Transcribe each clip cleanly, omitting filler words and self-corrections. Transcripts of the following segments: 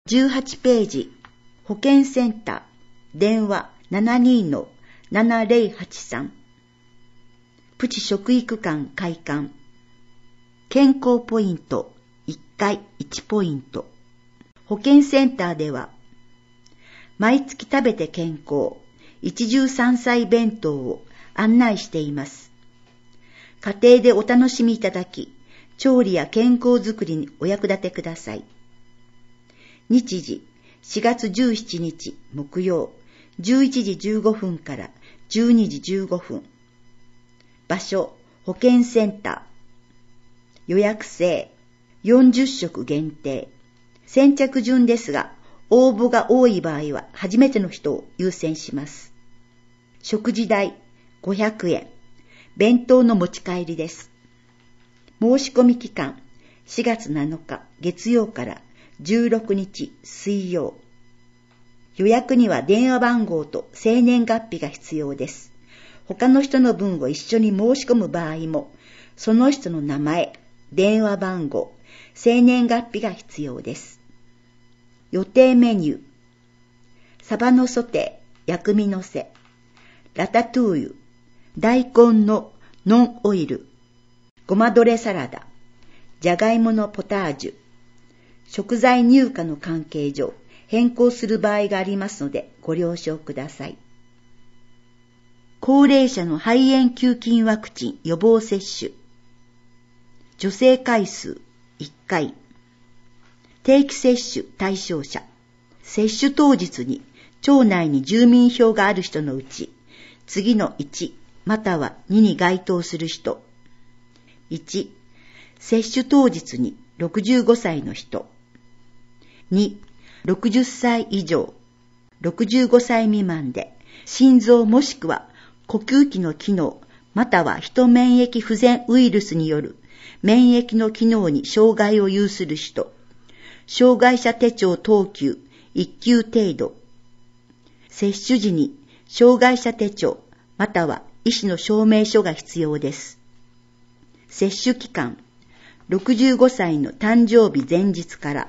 18ページ、保健センター、電話 72-7083。プチ食育館開館。健康ポイント1回1ポイント。保健センターでは、毎月食べて健康、一汁三菜弁当を案内しています。家庭でお楽しみいただき、調理や健康づくりにお役立てください。日時、4月17日木曜、11時15分から12時15分。場所、保健センター。予約制、40食限定。先着順ですが、応募が多い場合は初めての人を優先します。食事代500円。弁当の持ち帰りです。申し込み期間、4月7日月曜から16日水曜。予約には電話番号と生年月日が必要です。他の人の分を一緒に申し込む場合も、その人の名前、電話番号、生年月日が必要です。予定メニュー。サバのソテー、薬味のせ、ラタトゥーユ、大根のノンオイル、ごまドレサラダ、じゃがいものポタージュ。食材入荷の関係上、変更する場合がありますのでご了承ください。高齢者の肺炎球菌ワクチン予防接種。助成回数1回。定期接種対象者。接種当日に町内に住民票がある人のうち、次の1または2に該当する人。1、接種当日に65歳の人。2、60歳以上、65歳未満で、心臓もしくは呼吸器の機能、またはヒト免疫不全ウイルスによる免疫の機能に障害を有する人。障害者手帳等級1級程度。接種時に障害者手帳、または医師の証明書が必要です。接種期間、65歳の誕生日前日から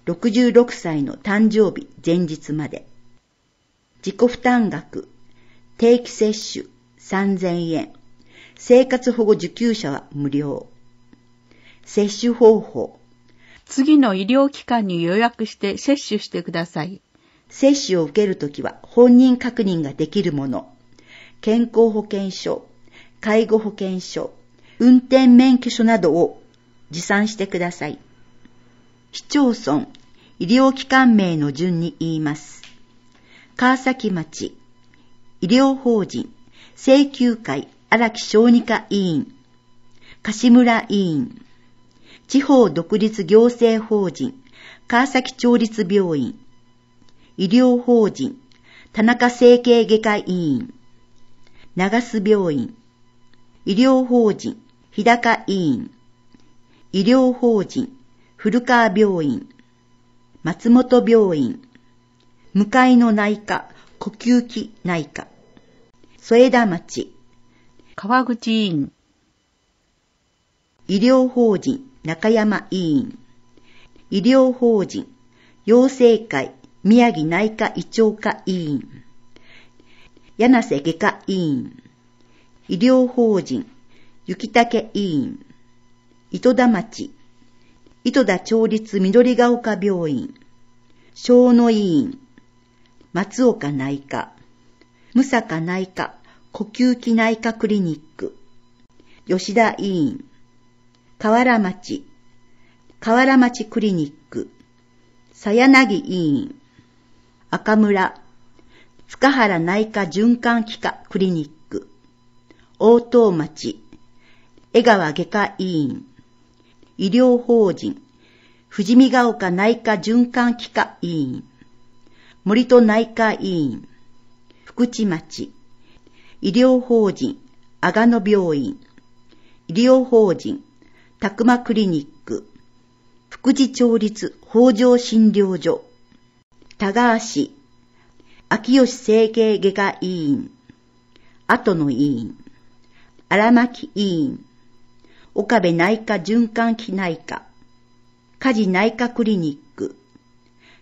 66歳の誕生日前日まで。自己負担額、定期接種3000円。生活保護受給者は無料。接種方法。 次の医療機関に予約して接種してください。 接種を受けるときは本人確認ができるもの。健康保険証、介護保険証、運転免許証などを持参してください。市町村、医療機関名の順に言います。川崎町、医療法人、請求会荒木小児科医院、樫村医院、地方独立行政法人、川崎町立病院、医療法人、田中整形外科医院、長須病院、医療法人、日高医院、医療法人、古川病院、松本病院、向かいの内科、呼吸器内科、添田町、 川口医院、 医療法人、中山医院、医療法人、養成会、宮城内科胃腸科医院、柳瀬外科医院、医療法人、雪竹医院、糸田町、糸田町立緑が丘病院、小野医院、松岡内科、武坂内科呼吸器内科クリニック、吉田医院、河原町、河原町クリニック、佐柳医院、赤村、塚原内科循環器科クリニック、大東町、江川外科医院、医療法人、富士見ヶ丘内科循環器科医院、森戸内科医院、福智町、医療法人、阿賀野病院、医療法人、宅間クリニック、福智町立北条診療所、田川市、秋吉整形外科医院、後野医院、荒牧医院、岡部内科循環器内科、家事内科クリニック、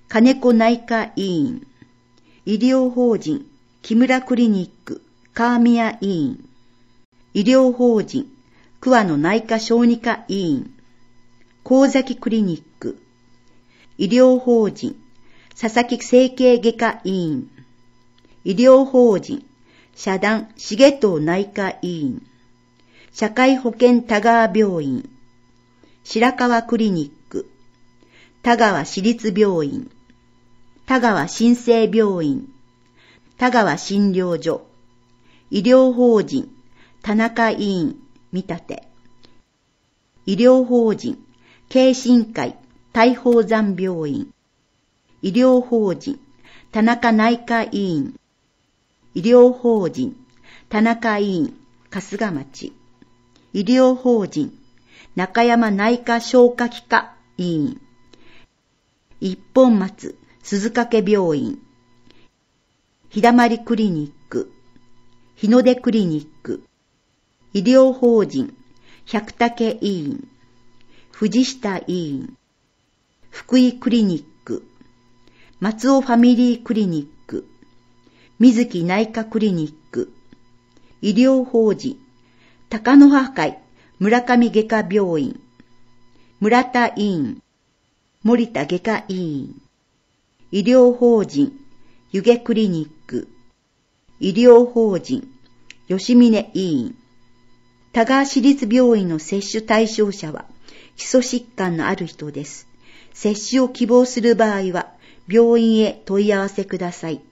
金子内科医院、医療法人木村クリニック川宮医院、医療法人桑野内科小児科医院、神崎クリニック、医療法人佐々木整形外科医院、医療法人社団重藤内科医院、社会保険田川病院、白川クリニック、田川市立病院、田川新生病院、田川診療所、医療法人田中医院見立、医療法人慶心会大宝山病院、医療法人田中内科医院、医療法人田中医院春日町、医療法人中山内科消化器科医院、一本松鈴掛病院、日だまりクリニック、日の出クリニック、医療法人百武医院、藤下医院、福井クリニック、松尾ファミリークリニック、水木内科クリニック、医療法人高野葉会村上外科病院、村田医院、森田外科医院、医療法人湯気クリニック、医療法人吉峰医院、田川市立病院の接種対象者は基礎疾患のある人です。接種を希望する場合は病院へ問い合わせください。